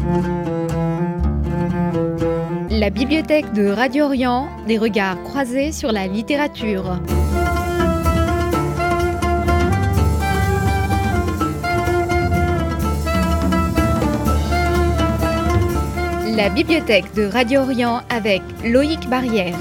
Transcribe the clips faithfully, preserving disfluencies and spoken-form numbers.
La bibliothèque de Radio Orient, des regards croisés sur la littérature. La bibliothèque de Radio Orient avec Loïc Barrière.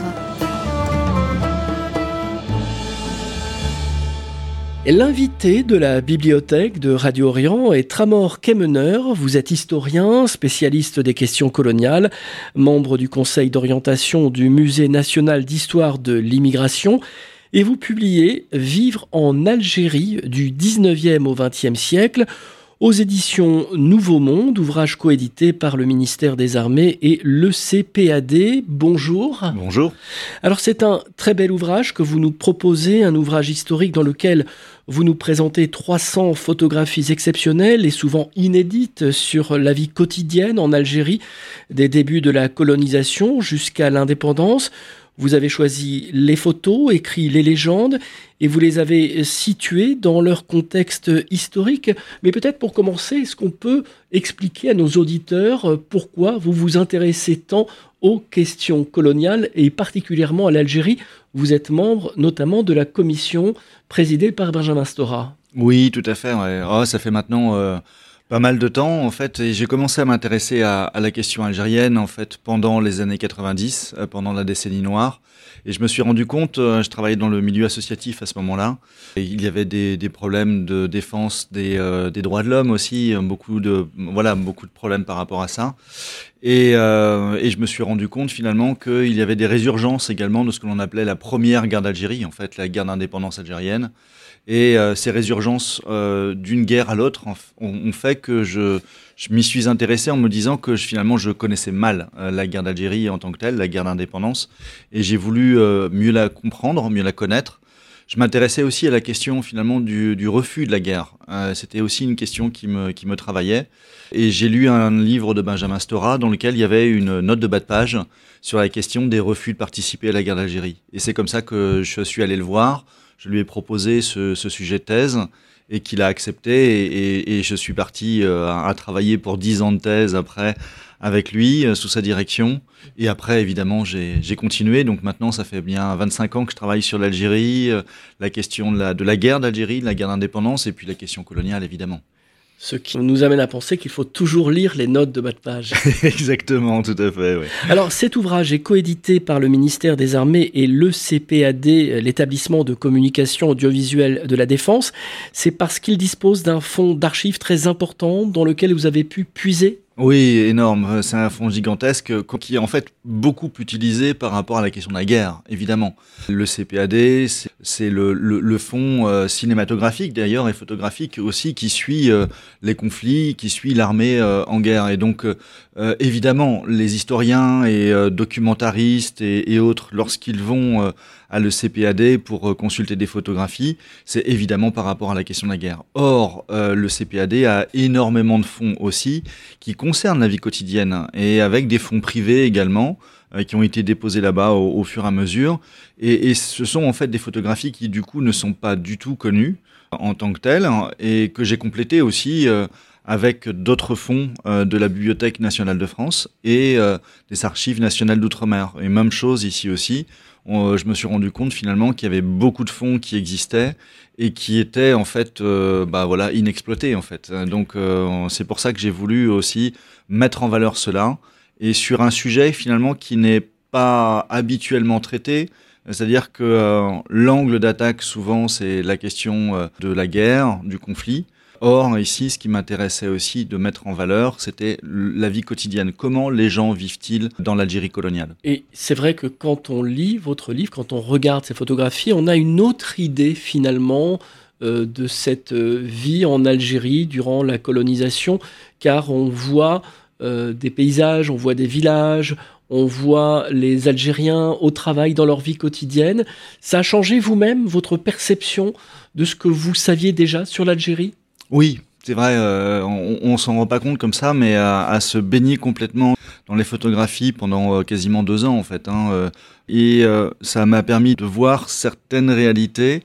L'invité de la bibliothèque de Radio Orient est Tramor Kemener. Vous êtes historien, spécialiste des questions coloniales, membre du conseil d'orientation du Musée national d'histoire de l'immigration et vous publiez « Vivre en Algérie du dix-neuvième au vingtième siècle » aux éditions Nouveau Monde, ouvrage coédité par le ministère des Armées et l'E C P A D. Bonjour. Bonjour. Alors c'est un très bel ouvrage que vous nous proposez, un ouvrage historique dans lequel vous nous présentez trois cents photographies exceptionnelles et souvent inédites sur la vie quotidienne en Algérie, des débuts de la colonisation jusqu'à l'indépendance. Vous avez choisi les photos, écrit les légendes, et vous les avez situées dans leur contexte historique. Mais peut-être pour commencer, est-ce qu'on peut expliquer à nos auditeurs pourquoi vous vous intéressez tant aux questions coloniales et particulièrement à l'Algérie? Vous êtes membre notamment de la commission présidée par Benjamin Stora. Oui, tout à fait. Ouais. Oh, ça fait maintenant... Euh... Pas mal de temps, en fait, et j'ai commencé à m'intéresser à, à la question algérienne, en fait, pendant les années quatre-vingt-dix, euh, pendant la décennie noire. Et je me suis rendu compte, euh, je travaillais dans le milieu associatif à ce moment-là, et il y avait des, des problèmes de défense des, euh, des droits de l'homme aussi, beaucoup de, voilà, beaucoup de problèmes par rapport à ça. Et, euh, et je me suis rendu compte finalement qu'il y avait des résurgences également de ce que l'on appelait la première guerre d'Algérie, en fait, la guerre d'indépendance algérienne. Et euh, ces résurgences euh, d'une guerre à l'autre ont, ont fait que je, je m'y suis intéressé en me disant que je, finalement je connaissais mal euh, la guerre d'Algérie en tant que telle, la guerre d'indépendance, et j'ai voulu euh, mieux la comprendre, mieux la connaître. Je m'intéressais aussi à la question finalement du, du refus de la guerre. Euh, c'était aussi une question qui me, qui me travaillait. Et j'ai lu un livre de Benjamin Stora dans lequel il y avait une note de bas de page sur la question des refus de participer à la guerre d'Algérie. Et c'est comme ça que je suis allé le voir. Je lui ai proposé ce, ce sujet de thèse et qu'il a accepté et, et, et je suis parti euh, à, à travailler pour dix ans de thèse après avec lui, euh, sous sa direction. Et après, évidemment, j'ai, j'ai continué. Donc maintenant, ça fait bien vingt-cinq ans que je travaille sur l'Algérie, euh, la question de la, de la guerre d'Algérie, de la guerre d'indépendance et puis la question coloniale, évidemment. Ce qui nous amène à penser qu'il faut toujours lire les notes de bas de page. Exactement, tout à fait, oui. Alors, cet ouvrage est coédité par le ministère des Armées et l'E C P A D, l'établissement de communication audiovisuelle de la Défense. C'est parce qu'il dispose d'un fonds d'archives très important dans lequel vous avez pu puiser? Oui, énorme. C'est un fonds gigantesque qui est en fait beaucoup utilisé par rapport à la question de la guerre, évidemment. Le C P A D, c'est, c'est le, le, le fonds euh, cinématographique d'ailleurs et photographique aussi qui suit euh, les conflits, qui suit l'armée euh, en guerre. Et donc, euh, évidemment, les historiens et euh, documentaristes et, et autres, lorsqu'ils vont euh, à le C P A D pour euh, consulter des photographies, c'est évidemment par rapport à la question de la guerre. Or, euh, le C P A D a énormément de fonds aussi qui concernent la vie quotidienne et avec des fonds privés également euh, qui ont été déposés là-bas au, au fur et à mesure. Et, et ce sont en fait des photographies qui du coup ne sont pas du tout connues en tant que telles et que j'ai complétées aussi euh, avec d'autres fonds euh, de la Bibliothèque nationale de France et euh, des archives nationales d'outre-mer. Et même chose ici aussi. On, je me suis rendu compte finalement qu'il y avait beaucoup de fonds qui existaient et qui étaient en fait euh, bah, voilà, inexploités en fait. Donc euh, c'est pour ça que j'ai voulu aussi mettre en valeur cela et sur un sujet finalement qui n'est pas habituellement traité. C'est-à-dire que euh, l'angle d'attaque souvent c'est la question euh, de la guerre, du conflit. Or, ici, ce qui m'intéressait aussi de mettre en valeur, c'était la vie quotidienne. Comment les gens vivent-ils dans l'Algérie coloniale? Et c'est vrai que quand on lit votre livre, quand on regarde ces photographies, on a une autre idée finalement euh, de cette euh, vie en Algérie durant la colonisation, car on voit euh, des paysages, on voit des villages, on voit les Algériens au travail dans leur vie quotidienne. Ça a changé vous-même votre perception de ce que vous saviez déjà sur l'Algérie ? Oui, c'est vrai, euh, on, on s'en rend pas compte comme ça, mais à, à se baigner complètement dans les photographies pendant euh, quasiment deux ans en fait. Hein, euh, et euh, ça m'a permis de voir certaines réalités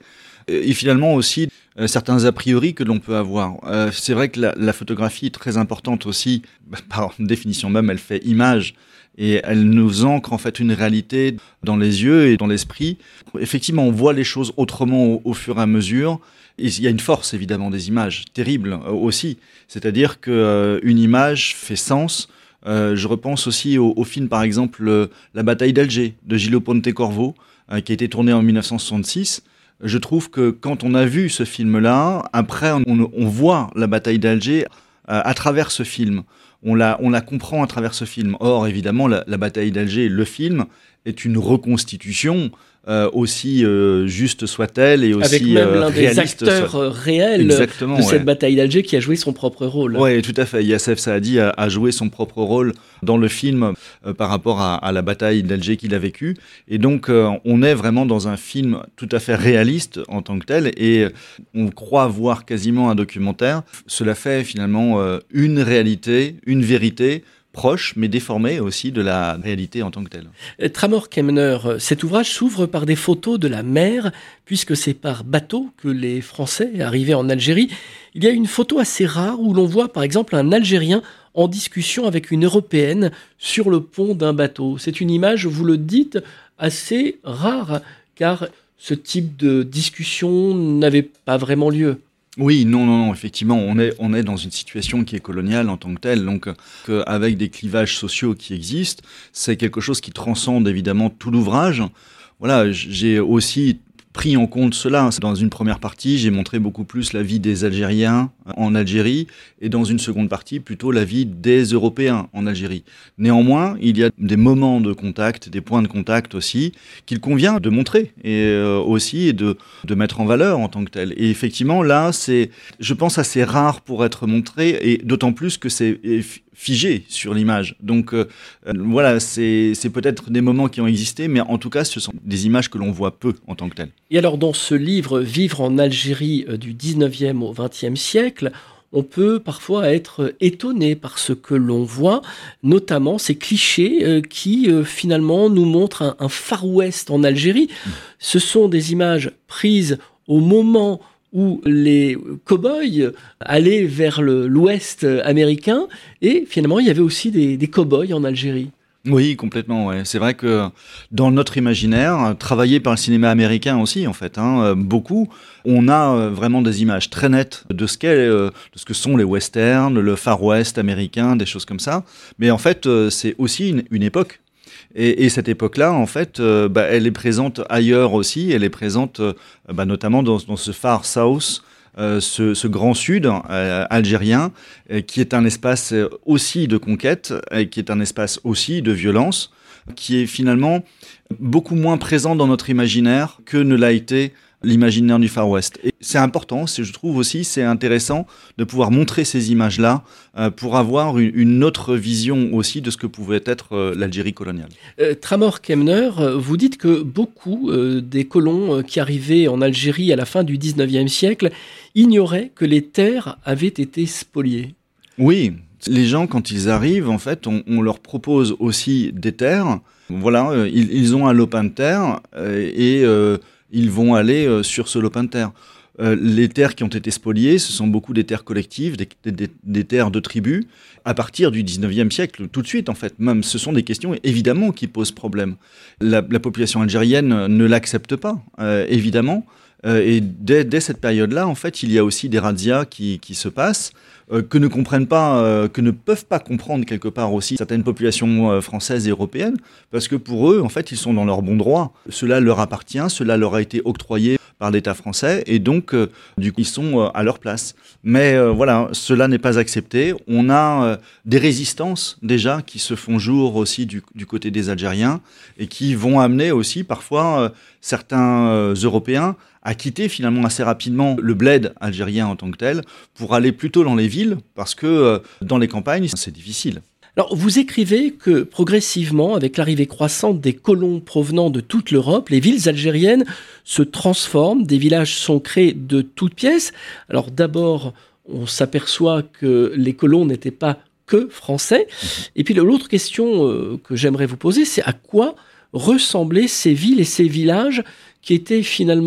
et finalement aussi euh, certains a priori que l'on peut avoir. Euh, c'est vrai que la, la photographie est très importante aussi, par définition même, elle fait image. Et elle nous ancre en fait une réalité dans les yeux et dans l'esprit. Effectivement, on voit les choses autrement au, au fur et à mesure. Et il y a une force évidemment des images, terrible euh, aussi. C'est-à-dire qu'une euh, image fait sens. Euh, je repense aussi au, au film par exemple euh, La bataille d'Alger de Gillo Pontecorvo, euh, qui a été tourné en dix-neuf cent soixante-six. Je trouve que quand on a vu ce film-là, après on, on voit la bataille d'Alger euh, à travers ce film. On la, on la comprend à travers ce film. Or, évidemment, la, la bataille d'Alger, le film, est une reconstitution, euh, aussi euh, juste soit-elle, et aussi avec même euh, l'un des acteurs soit... réels Exactement, de ouais. cette bataille d'Alger qui a joué son propre rôle. Oui, tout à fait. Youssef Saadi a, a joué son propre rôle dans le film euh, par rapport à, à la bataille d'Alger qu'il a vécue. Et donc, euh, on est vraiment dans un film tout à fait réaliste en tant que tel, et on croit voir quasiment un documentaire. Cela fait finalement euh, une réalité, une vérité, proche, mais déformé aussi de la réalité en tant que telle. Tramor Kemner, cet ouvrage s'ouvre par des photos de la mer, puisque c'est par bateau que les Français arrivaient en Algérie. Il y a une photo assez rare où l'on voit par exemple un Algérien en discussion avec une Européenne sur le pont d'un bateau. C'est une image, vous le dites, assez rare, car ce type de discussion n'avait pas vraiment lieu. Oui, non, non, non, effectivement, on est, on est dans une situation qui est coloniale en tant que telle, donc euh, avec des clivages sociaux qui existent, c'est quelque chose qui transcende évidemment tout l'ouvrage. Voilà, j'ai aussi pris en compte cela. Dans une première partie, j'ai montré beaucoup plus la vie des Algériens en Algérie, et dans une seconde partie, plutôt la vie des Européens en Algérie. Néanmoins, il y a des moments de contact, des points de contact aussi, qu'il convient de montrer, et euh, aussi de, de mettre en valeur en tant que tel. Et effectivement, là, c'est, je pense, assez rare pour être montré, et d'autant plus que c'est figé sur l'image. Donc euh, voilà, c'est, c'est peut-être des moments qui ont existé, mais en tout cas, ce sont des images que l'on voit peu en tant que telles. Et alors, dans ce livre « Vivre en Algérie du dix-neuvième au vingtième siècle », on peut parfois être étonné par ce que l'on voit, notamment ces clichés euh, qui euh, finalement nous montrent un, un Far West en Algérie. Mmh. Ce sont des images prises au moment où les cow-boys allaient vers le, l'ouest américain, et finalement il y avait aussi des, des cow-boys en Algérie. Oui, complètement. Ouais. C'est vrai que dans notre imaginaire, travaillé par le cinéma américain aussi, en fait, hein, beaucoup, on a vraiment des images très nettes de ce qu'est, de ce que sont les westerns, le Far West américain, des choses comme ça. Mais en fait, c'est aussi une, une époque. Et, et cette époque-là, en fait, euh, bah, elle est présente ailleurs aussi. Elle est présente, euh, bah, notamment dans, dans ce Far South. Euh, ce, ce grand sud euh, algérien, euh, qui est un espace aussi de conquête, et qui est un espace aussi de violence, qui est finalement beaucoup moins présent dans notre imaginaire que ne l'a été l'imaginaire du Far West. Et c'est important, c'est, je trouve aussi, c'est intéressant de pouvoir montrer ces images-là euh, pour avoir une, une autre vision aussi de ce que pouvait être euh, l'Algérie coloniale. Euh, Tramor Kemner, vous dites que beaucoup euh, des colons qui arrivaient en Algérie à la fin du dix-neuvième siècle ignoraient que les terres avaient été spoliées. Oui, les gens, quand ils arrivent, en fait, on, on leur propose aussi des terres. Voilà, euh, ils, ils ont un lopin de terre euh, et... Euh, ils vont aller euh, sur ce lopin de terre. Euh, les terres qui ont été spoliées, ce sont beaucoup des terres collectives, des, des, des terres de tribus. À partir du dix-neuvième siècle, tout de suite, en fait, même, ce sont des questions, évidemment, qui posent problème. La, la population algérienne ne l'accepte pas, euh, évidemment. Euh, et dès, dès cette période-là, en fait, il y a aussi des razzias qui, qui se passent, euh, que ne comprennent pas, euh, que ne peuvent pas comprendre quelque part aussi certaines populations euh, françaises et européennes, parce que pour eux, en fait, ils sont dans leur bon droit. Cela leur appartient, cela leur a été octroyé par l'État français, et donc, euh, du coup, ils sont euh, à leur place. Mais euh, voilà, cela n'est pas accepté. On a euh, des résistances, déjà, qui se font jour aussi du, du côté des Algériens, et qui vont amener aussi, parfois, euh, certains euh, Européens à quitter finalement assez rapidement le bled algérien en tant que tel, pour aller plutôt dans les villes, parce que euh, dans les campagnes, c'est difficile. Alors, vous écrivez que progressivement, avec l'arrivée croissante des colons provenant de toute l'Europe, les villes algériennes se transforment, des villages sont créés de toutes pièces. Alors d'abord, on s'aperçoit que les colons n'étaient pas que français. Et puis l'autre question euh, que j'aimerais vous poser, c'est à quoi ressemblaient ces villes et ces villages qui étaient finalement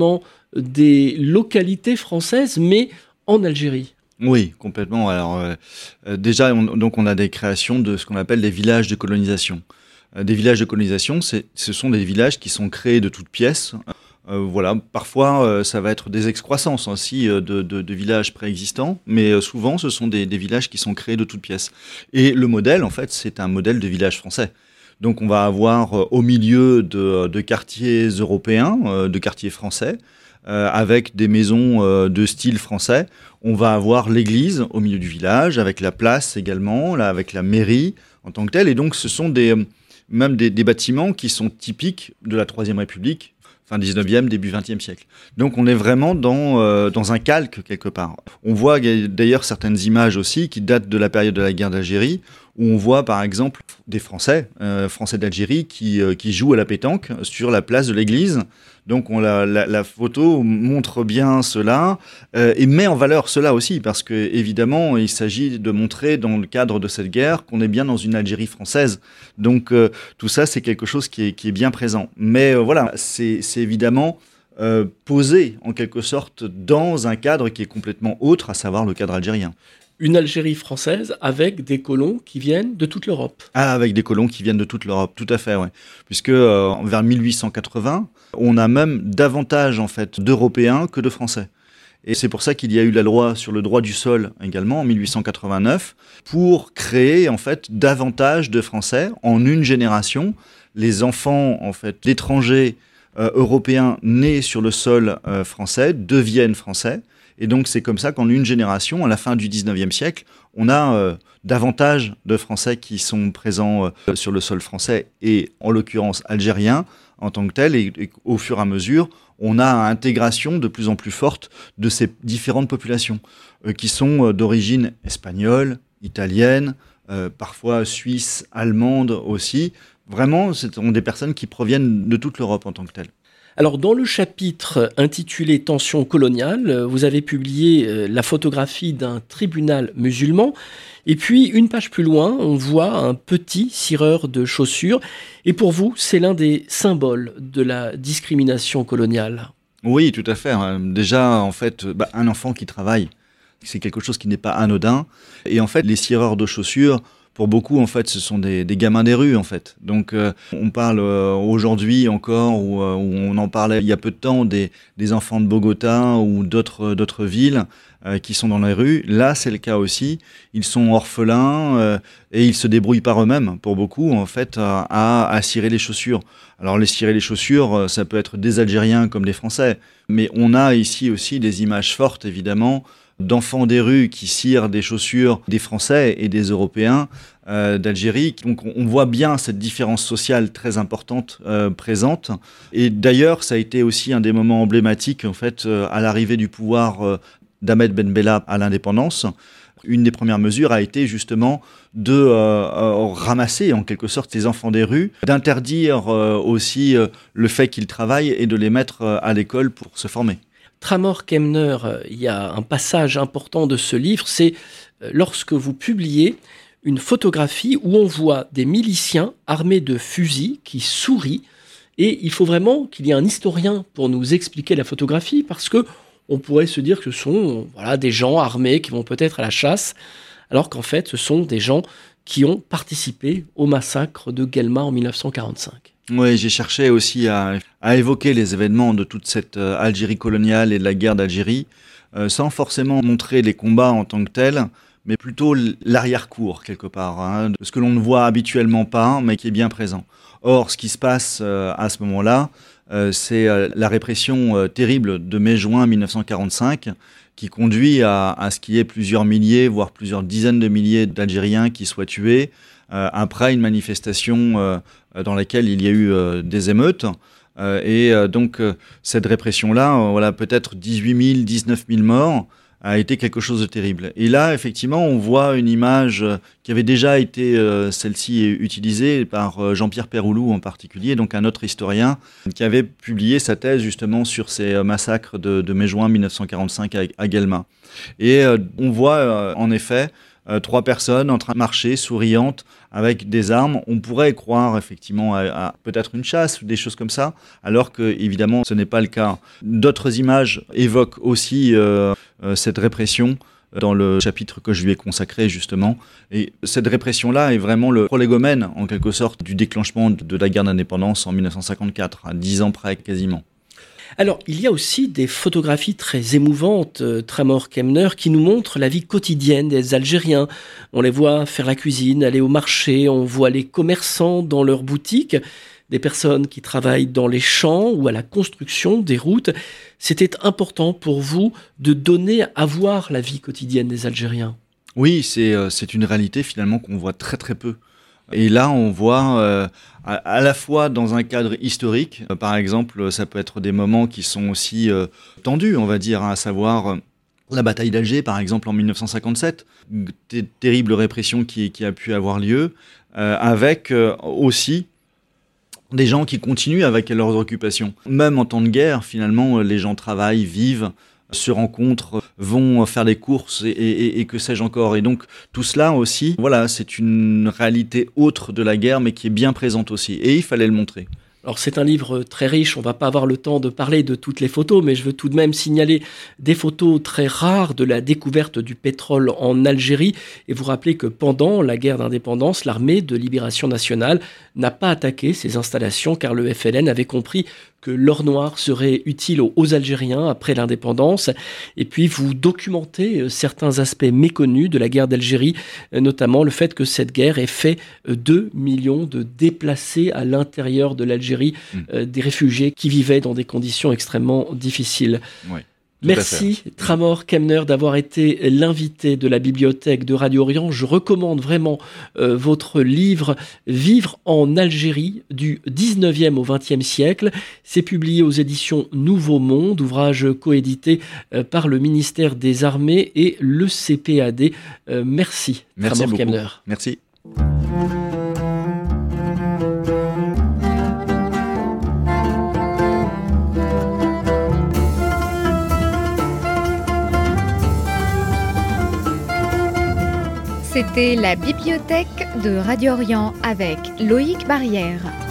des localités françaises, mais en Algérie. Oui, complètement. Alors, euh, déjà, on, donc on a des créations de ce qu'on appelle des villages de colonisation. Euh, des villages de colonisation, c'est, ce sont des villages qui sont créés de toutes pièces. Euh, voilà, parfois, euh, ça va être des excroissances aussi euh, de, de, de villages préexistants, mais euh, souvent, ce sont des, des villages qui sont créés de toutes pièces. Et le modèle, en fait, c'est un modèle de village français. Donc, on va avoir euh, au milieu de, de quartiers européens, euh, de quartiers français, euh, avec des maisons euh, de style français. On va avoir l'église au milieu du village, avec la place également, là, avec la mairie en tant que telle. Et donc, ce sont des, même des, des bâtiments qui sont typiques de la Troisième République, fin dix-neuvième, début vingtième siècle. Donc, on est vraiment dans, euh, dans un calque, quelque part. On voit d'ailleurs certaines images aussi qui datent de la période de la guerre d'Algérie, où on voit, par exemple, des Français, euh, Français d'Algérie, qui, euh, qui jouent à la pétanque sur la place de l'église. Donc on, la, la, la photo montre bien cela euh, et met en valeur cela aussi, parce que évidemment il s'agit de montrer dans le cadre de cette guerre qu'on est bien dans une Algérie française. Donc euh, tout ça c'est quelque chose qui est, qui est bien présent. Mais euh, voilà, c'est, c'est évidemment euh, posé en quelque sorte dans un cadre qui est complètement autre, à savoir le cadre algérien. Une Algérie française avec des colons qui viennent de toute l'Europe. Ah, avec des colons qui viennent de toute l'Europe, tout à fait, ouais. Puisque euh, vers mille huit cent quatre-vingts, on a même davantage en fait d'Européens que de Français. Et c'est pour ça qu'il y a eu la loi sur le droit du sol également en mille huit cent quatre-vingt-neuf pour créer en fait davantage de Français en une génération. Les enfants en fait d'étrangers euh, européens nés sur le sol euh, français deviennent français. Et donc, c'est comme ça qu'en une génération, à la fin du dix-neuvième siècle, on a euh, davantage de Français qui sont présents euh, sur le sol français et, en l'occurrence, algériens en tant que tel. Et, et au fur et à mesure, on a une intégration de plus en plus forte de ces différentes populations euh, qui sont euh, d'origine espagnole, italienne, euh, parfois suisse, allemande aussi. Vraiment, ce sont des personnes qui proviennent de toute l'Europe en tant que telle. Alors, dans le chapitre intitulé « Tensions coloniales », vous avez publié la photographie d'un tribunal musulman. Et puis, une page plus loin, on voit un petit cireur de chaussures. Et pour vous, c'est l'un des symboles de la discrimination coloniale. Oui, tout à fait. Déjà, en fait, bah, un enfant qui travaille, c'est quelque chose qui n'est pas anodin. Et en fait, les cireurs de chaussures, pour beaucoup, en fait, ce sont des, des gamins des rues, en fait. Donc, euh, on parle euh, aujourd'hui encore, ou euh, on en parlait il y a peu de temps, des, des enfants de Bogota ou d'autres, d'autres villes euh, qui sont dans les rues. Là, c'est le cas aussi. Ils sont orphelins euh, et ils se débrouillent par eux-mêmes, pour beaucoup, en fait, à, à cirer les chaussures. Alors, les cirer les chaussures, ça peut être des Algériens comme des Français. Mais on a ici aussi des images fortes, évidemment, d'enfants des rues qui cirent des chaussures des Français et des Européens euh, d'Algérie. Donc on voit bien cette différence sociale très importante euh, présente. Et d'ailleurs, ça a été aussi un des moments emblématiques en fait, euh, à l'arrivée du pouvoir euh, d'Ahmed Ben Bella à l'indépendance. Une des premières mesures a été justement de euh, euh, ramasser en quelque sorte ces enfants des rues, d'interdire euh, aussi euh, le fait qu'ils travaillent et de les mettre euh, à l'école pour se former. Tramor Kemner, il y a un passage important de ce livre, c'est lorsque vous publiez une photographie où on voit des miliciens armés de fusils qui sourient. Et il faut vraiment qu'il y ait un historien pour nous expliquer la photographie, parce que on pourrait se dire que ce sont voilà, des gens armés qui vont peut-être à la chasse, alors qu'en fait, ce sont des gens qui ont participé au massacre de Guelma en mille neuf cent quarante-cinq. Oui, j'ai cherché aussi à, à évoquer les événements de toute cette euh, Algérie coloniale et de la guerre d'Algérie, euh, sans forcément montrer les combats en tant que tels, mais plutôt l'arrière-cour, quelque part, hein, de ce que l'on ne voit habituellement pas, mais qui est bien présent. Or, ce qui se passe euh, à ce moment-là, euh, c'est euh, la répression euh, terrible de mai-juin mille neuf cent quarante-cinq, qui conduit à, à ce qu'il y ait plusieurs milliers, voire plusieurs dizaines de milliers d'Algériens qui soient tués, euh, après une manifestation euh, dans laquelle il y a eu euh, des émeutes. Euh, et euh, donc, euh, cette répression-là, euh, voilà, peut-être dix-huit mille, dix-neuf mille morts, a été quelque chose de terrible. Et là, effectivement, on voit une image qui avait déjà été, euh, celle-ci, utilisée par euh, Jean-Pierre Péroulou en particulier, donc un autre historien, qui avait publié sa thèse justement sur ces euh, massacres de, de mai-juin mille neuf cent quarante-cinq à, à Guelma. Et euh, on voit, euh, en effet, euh, trois personnes en train de marcher, souriantes, avec des armes. On pourrait croire effectivement à, à peut-être une chasse ou des choses comme ça, alors que évidemment ce n'est pas le cas. D'autres images évoquent aussi euh, euh, cette répression dans le chapitre que je lui ai consacré justement. Et cette répression-là est vraiment le prolégomène, en quelque sorte, du déclenchement de la guerre d'indépendance en mille neuf cent cinquante-quatre, à dix ans près quasiment. Alors, il y a aussi des photographies très émouvantes, euh, Tramor Kemner, qui nous montrent la vie quotidienne des Algériens. On les voit faire la cuisine, aller au marché, on voit les commerçants dans leurs boutiques, des personnes qui travaillent dans les champs ou à la construction des routes. C'était important pour vous de donner à voir la vie quotidienne des Algériens. Oui, c'est, euh, c'est une réalité finalement qu'on voit très très peu. Et là, on voit euh, à, à la fois dans un cadre historique, euh, par exemple, ça peut être des moments qui sont aussi euh, tendus, on va dire, hein, à savoir euh, la bataille d'Alger, par exemple, en mille neuf cent cinquante-sept, t- terrible répression qui, qui a pu avoir lieu, euh, avec euh, aussi des gens qui continuent avec leurs occupations. Même en temps de guerre, finalement, les gens travaillent, vivent, se rencontrent, vont faire des courses et, et, et que sais-je encore. Et donc tout cela aussi, voilà, c'est une réalité autre de la guerre, mais qui est bien présente aussi. Et il fallait le montrer. Alors c'est un livre très riche, on ne va pas avoir le temps de parler de toutes les photos, mais je veux tout de même signaler des photos très rares de la découverte du pétrole en Algérie et vous rappeler que pendant la guerre d'indépendance, l'armée de libération nationale n'a pas attaqué ces installations car le F L N avait compris que l'or noir serait utile aux Algériens après l'indépendance. Et puis vous documentez certains aspects méconnus de la guerre d'Algérie, notamment le fait que cette guerre ait fait deux millions de déplacés à l'intérieur de l'Algérie, mmh. euh, des réfugiés qui vivaient dans des conditions extrêmement difficiles. Oui. Merci Tramor Kemner d'avoir été l'invité de la bibliothèque de Radio Orient. Je recommande vraiment euh, votre livre « Vivre en Algérie du dix-neuvième au vingtième siècle ». C'est publié aux éditions Nouveau Monde, ouvrage coédité euh, par le ministère des Armées et le C P A D. Euh, merci, merci Tramor beaucoup. Kemner. Merci. C'était la bibliothèque de Radio Orient avec Loïc Barrière.